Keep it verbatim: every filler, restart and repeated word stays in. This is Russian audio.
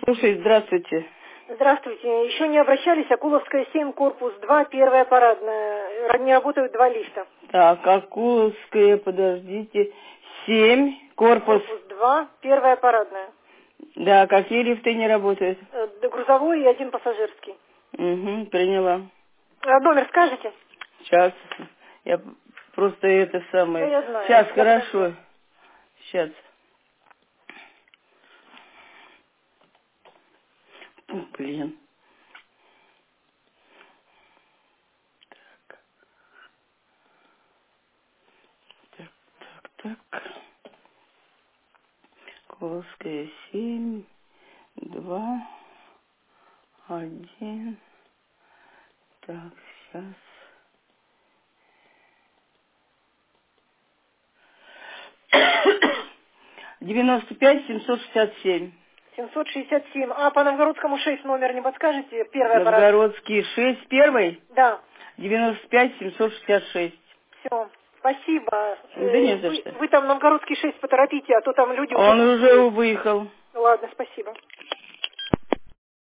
Слушай, здравствуйте. Здравствуйте. Еще не обращались. Акуловская семь, корпус два, первая парадная. Не работают два лифта. Так, Акуловская, подождите. семь, корпус. Корпус два, первая парадная. Да, какие лифты не работают? Э, Грузовой и один пассажирский. Угу, приняла. А номер скажете? Сейчас. Я просто это самое. Да, я знаю. Сейчас, Я хорошо. подожду. Сейчас. Блин. Так, так, так. Акуловская семь, два, один. Так, сейчас. девяносто пять семьсот шестьдесят семь. семьсот шестьдесят семь. А по Новгородскому шесть номер не подскажете? Первая парадная. Новгородский шесть, первый. Да. девяносто пять семьсот шестьдесят шесть. Все. Спасибо. Да не Э, за Вы, что. вы там Новгородский шесть поторопите, а то там люди уже Он уже пустуют. выехал. Ладно, спасибо.